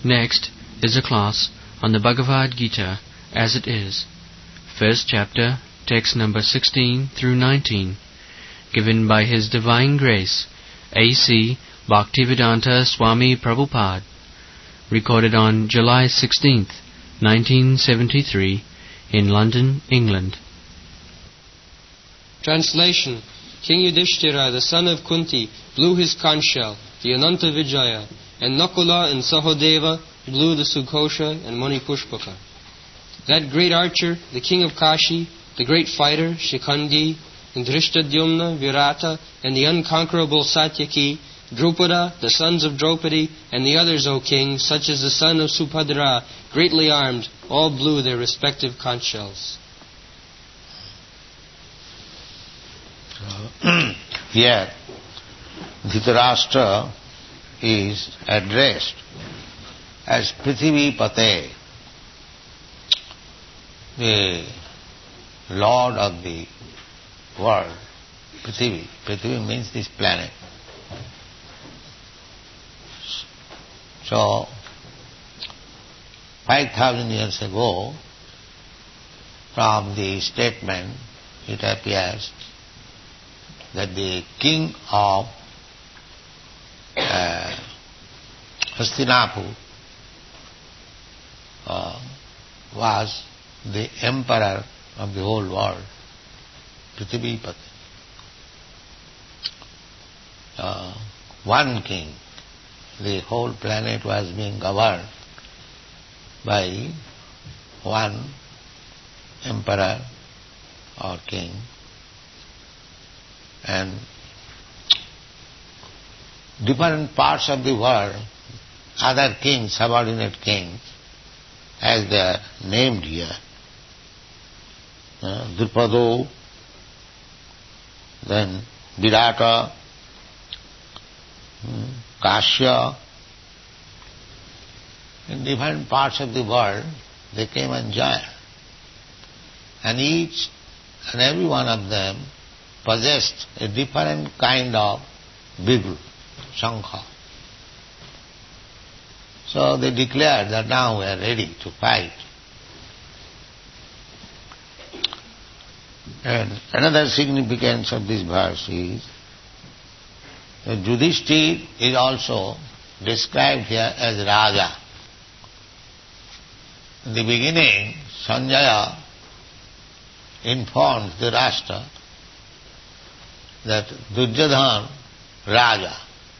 Next is a class on the Bhagavad Gita as it is, first chapter, text number 16 through 19, given by His Divine Grace, A.C. Bhaktivedanta Swami Prabhupada, recorded on July 16th, 1973, in London, England. Translation. King Yudhishthira, the son of Kunti, blew his conch shell, the Ananta Vijaya, and Nakula and Sahodeva blew the Sughosha and Manipushpaka. That great archer, the king of Kashi, the great fighter, Shikhandi, and Drishtadyumna, Virata, and the unconquerable Satyaki, Drupada, the sons of Draupadi, and the others, O king, such as the son of Subhadra, greatly armed, all blew their respective conch shells. Here, Dhritarashtra is addressed as Prithvi Pate, the Lord of the world. Prithvi. Prithvi means this planet. So, 5,000 years ago, from the statement, it appears that the king of Hastinapur was the emperor of the whole world, Prithvipati. One king. The whole planet was being governed by one emperor or king, and different parts of the world, other kings, subordinate kings, as they are named here, Drupado, then Virata, Kashya. In different parts of the world, they came and joined. And each and every one of them possessed a different kind of bigru, shankha. So they declared that now we are ready to fight. And another significance of this verse is that Yudhishthira is also described here as Raja. In the beginning, Sanjaya informed the Rashtra that Duryodhana Raja.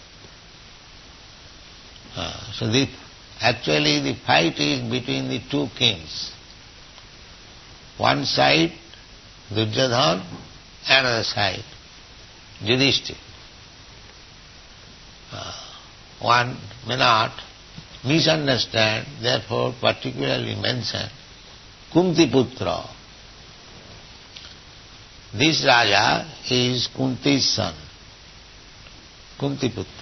So actually the fight is between the two kings. One side Duryodhana, another side Yudhishthira. One may not misunderstand, therefore particularly mention Kuntiputra. This Raja is Kunti's son, Kuntiputra.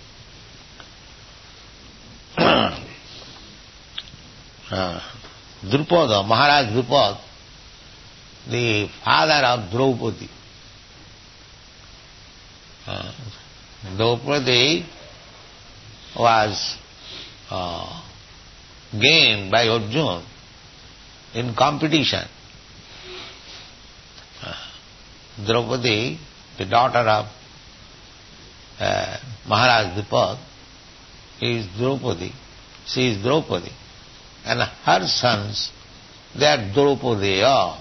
Drupada, Maharaj Drupada, the father of Draupadi. Draupadi was gained by Arjuna in competition. Draupadi, the daughter of Maharaj Drupada, is Draupadi. She is Draupadi. And her sons, they are Draupadaya.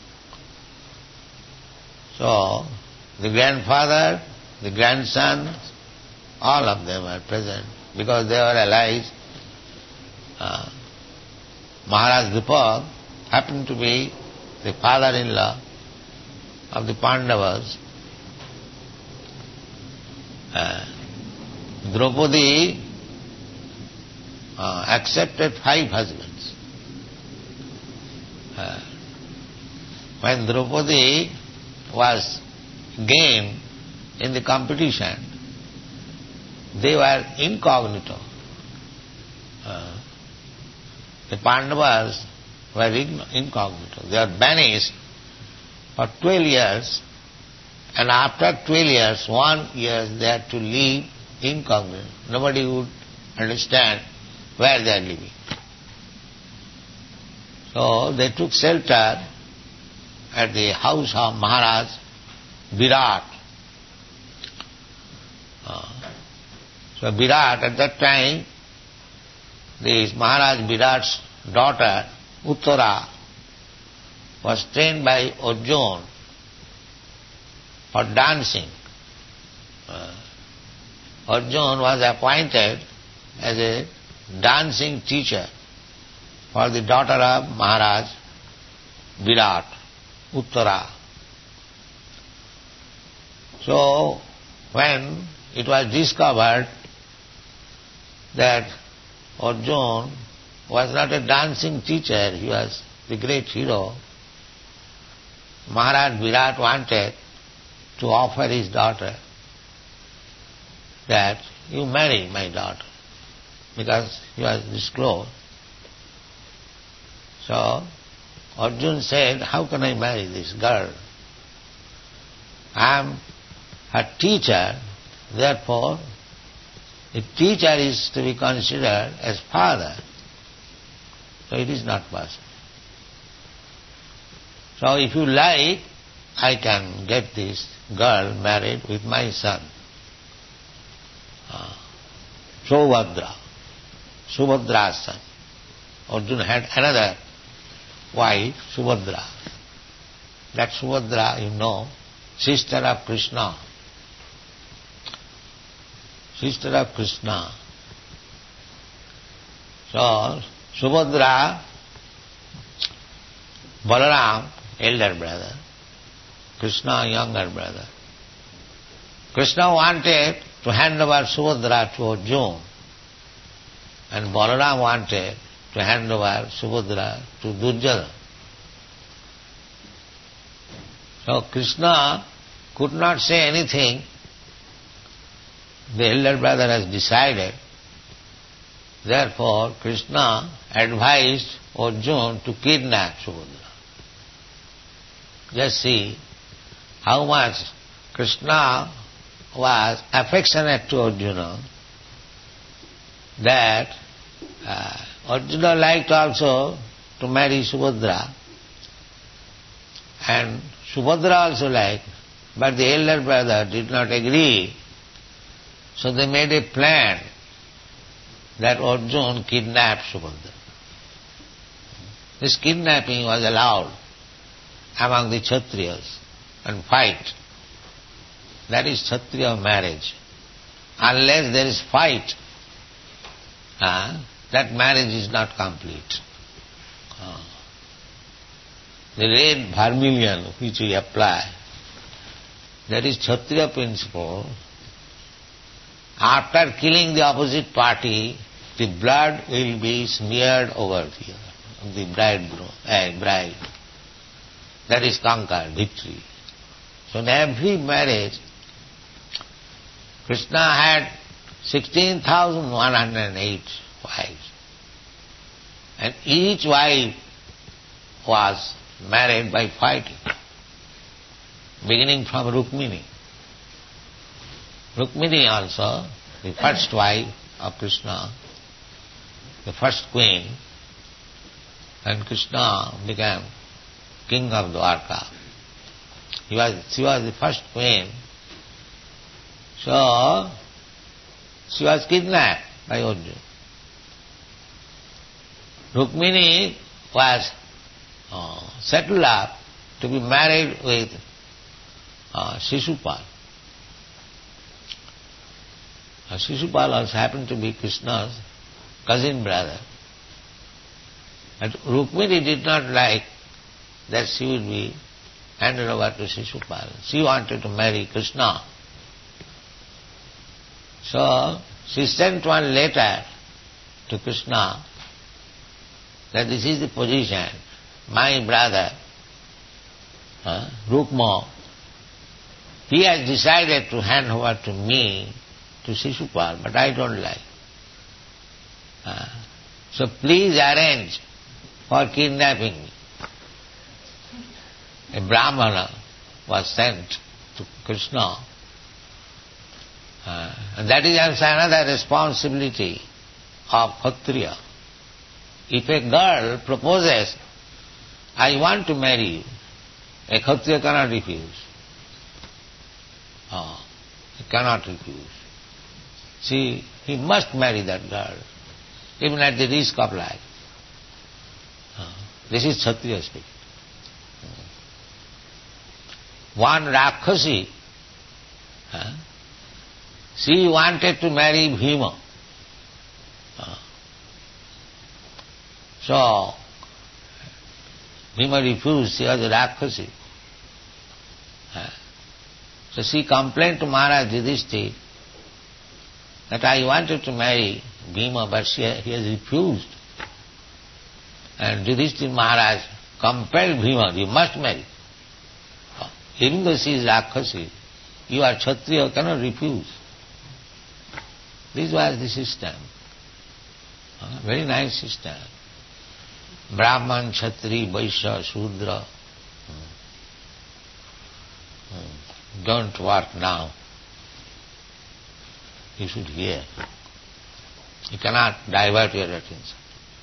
So, the grandfather, the grandson, all of them are present because they were allies. Maharaj Drupada happened to be the father-in-law of the Pandavas. Draupadi accepted 5 husbands. When Draupadi was gained in the competition, they were incognito. The Pandavas were incognito. They were banished for 12 years, and after 12 years, 1 year they had to live incognito. Nobody would understand where they are living. So they took shelter at the house of Maharaj Virat. So Virat, at that time, this Maharaj Virat's daughter, Uttara, was trained by Arjuna for dancing. Arjuna was appointed as a dancing teacher for the daughter of Maharaj Virat, Uttara. So, when it was discovered that Arjuna was not a dancing teacher, he was the great hero, Maharaj Virat wanted to offer his daughter that you marry my daughter, because he was disclosed. So Arjuna said, how can I marry this girl? I am her teacher, therefore a teacher is to be considered as father. So it is not possible. So if you like, I can get this girl married with my son, Subhadra's son. Arjuna had another wife, Subhadra. That Subhadra, you know, sister of Krishna. Sister of Krishna. So, Subhadra, Balaram, elder brother, Krishna, younger brother. Krishna wanted to hand over Subhadra to Arjuna, and Balaram wanted to hand over Subhadra to Duryodhana. So Krishna could not say anything. The elder brother has decided. Therefore Krishna advised Arjuna to kidnap Subhadra. Just see how much Krishna was affectionate to Arjuna, that Arjuna liked also to marry Subhadra, and Subhadra also liked, but the elder brother did not agree. So they made a plan that Arjuna kidnapped Subhadra. This kidnapping was allowed among the Kshatriyas and fight. That is Kshatriya marriage. Unless there is fight, that marriage is not complete. The red vermilion which we apply, that is Kshatriya principle. After killing the opposite party, the blood will be smeared over here, the bride. That is conquered, victory. So in every marriage, Krishna had 16,108 wives. And each wife was married by fighting, beginning from Rukmini. Rukmini also, the first wife of Krishna, the first queen, and Krishna became king of Dwarka. She was the first queen. So, she was kidnapped by Arjuna. Rukmini was settled up to be married with Shishupal. Shishupal also happened to be Krishna's cousin brother. And Rukmini did not like that she would be handed over to Shishupal. She wanted to marry Krishna. So she sent one letter to Krishna that this is the position. My brother, Rukma, he has decided to hand over to me, to Shishupal, but I don't like. So please arrange for kidnapping me. A Brahmana was sent to Krishna. And that is also another responsibility of Kshatriya. If a girl proposes, I want to marry you, a Kshatriya cannot refuse. He cannot refuse. See, he must marry that girl, even at the risk of life. This is Kshatriya spirit. One Rakshasi, she wanted to marry Bhima. So, Bhima refused, she was a Rakshasi. So she complained to Maharaj Yudhishthira that I wanted to marry Bhima, but he has refused. And Yudhishthira Maharaj compelled Bhima, you must marry. Even though she is Rakshasi, you are Kshatriya, cannot refuse. This was the system. Very nice system. Brahman, Kshatri, Vaishya, Shudra. Don't work now. You should hear. You cannot divert your attention.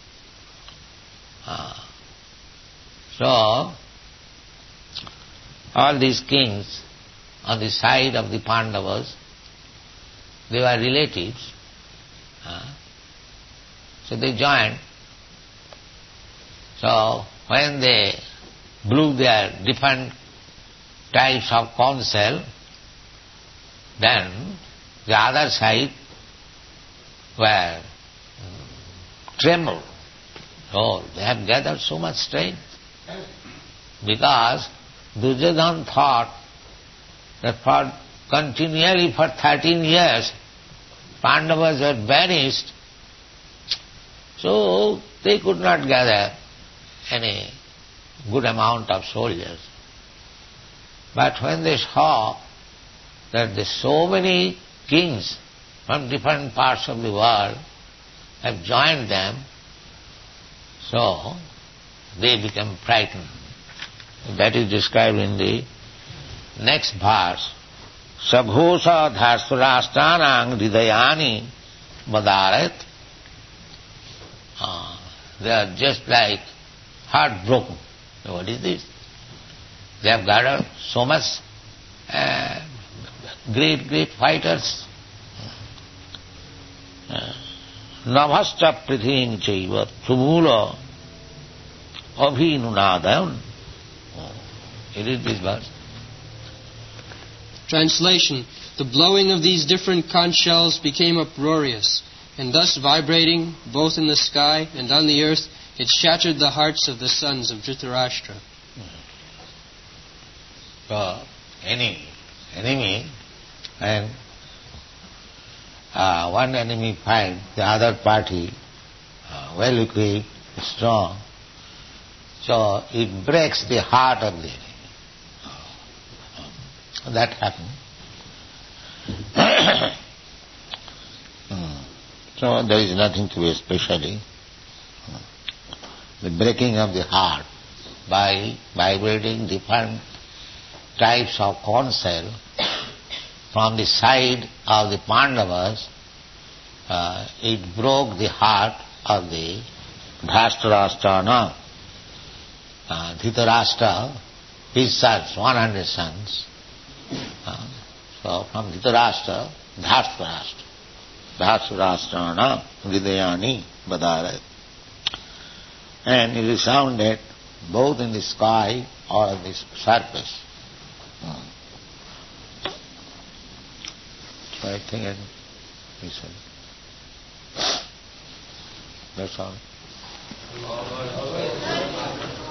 So, all these kings on the side of the Pandavas, they were relatives. So they joined. So when they blew their different types of counsel, then the other side were trembled. Oh, they have gathered so much strength. Because Duryodhana thought that continually for 13 years Pandavas were banished, so they could not gather any good amount of soldiers. But when they saw that so many kings from different parts of the world have joined them, so they became frightened. That is described in the next verse. Sabhosha dhasturashtanang hridayani badarat. They are just like heartbroken. What is this? They have gathered so much great fighters. Navhasta prithim chaiva thrumula abhinunadayan. You read this verse. Translation. The blowing of these different conch shells became uproarious, and thus vibrating both in the sky and on the earth, it shattered the hearts of the sons of Dhritarashtra. So, enemy, and one enemy finds the other party well equipped, strong, so it breaks the heart of the enemy. That happened. So there is nothing to be especially. The breaking of the heart by vibrating different types of counsel from the side of the Pandavas, it broke the heart of the Dhritarashtra. Dhritarashtra, his sons, 100 sons. So from Dhritarashtra, Dhritarashtra hridayani badarat. And it resounded both in the sky or on the surface. So I think I listen. That's all.